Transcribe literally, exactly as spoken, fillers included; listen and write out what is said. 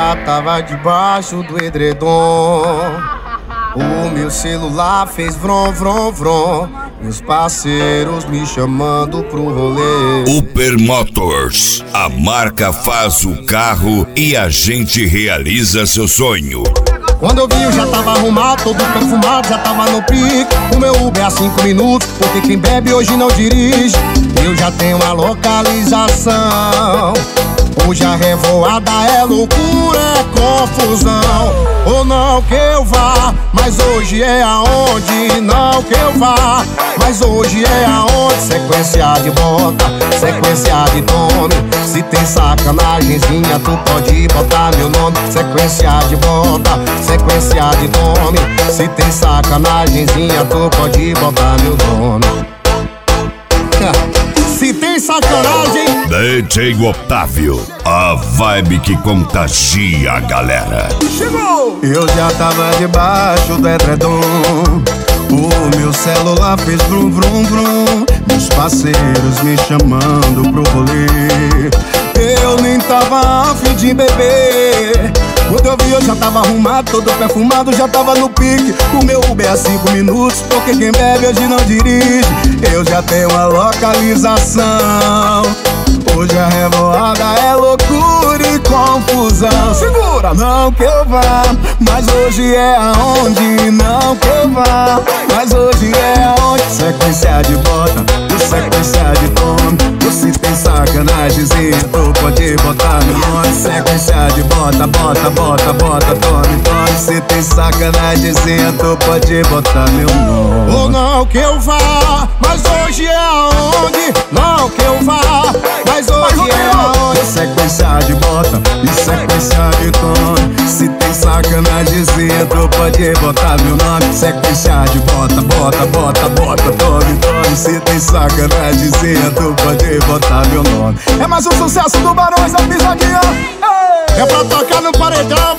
já tava debaixo do edredom. O meu celular fez vrom, vrom, vrom. Meus parceiros me chamando pro rolê. Upper Motors, a marca faz o carro e a gente realiza seu sonho. Quando eu vi eu já tava arrumado, todo perfumado, já tava no pique. O meu Uber é cinco minutos, porque quem bebe hoje não dirige. Eu já tenho a localização. Hoje a revoada é loucura, é confusão. Ou não que eu vá, mas hoje é aonde. Não que eu vá, mas hoje é aonde. Sequência de bota, sequência de nome. Se tem sacanagemzinha, tu pode botar meu nome. Sequência de bota, sequência de nome. Se tem sacanagemzinha, tu pode botar meu nome. Se tem sacanagem, D J Otávio, a vibe que contagia a galera. Chegou! Eu já tava debaixo do edredom. O meu celular fez vrum, vrum, vrum. Meus parceiros me chamando pro rolê. Eu nem tava a fim de beber. Quando eu vi eu já tava arrumado, todo perfumado, já tava no pique. O meu Uber é cinco minutos, porque quem bebe hoje não dirige. Eu já tenho a localização. Hoje a revoada é loucura e confusão. Segura! Não que eu vá, mas hoje é aonde. Não que eu vá, mas hoje é aonde. Sequência de bota, sequência de tome. Se tem sacanagemzinha, tu pode botar meu nome. Sequência de bota, bota, bota, bota, tome, tome. Se tem sacanagemzinha, tu pode botar meu nome. Ou não que eu vá, mas hoje é aonde. Não que eu vá, mas hoje é aonde. Sequência de bota e sequência de tome. Se tem sacanagemzinha, tu pode botar meu nome. Sequência de bota, bota, bota, bota, tome, tome. Se tem sacanagemzinha, tu pode botar meu nome. É mais um sucesso do Barões da Pisadinha. É pra tocar no paredão.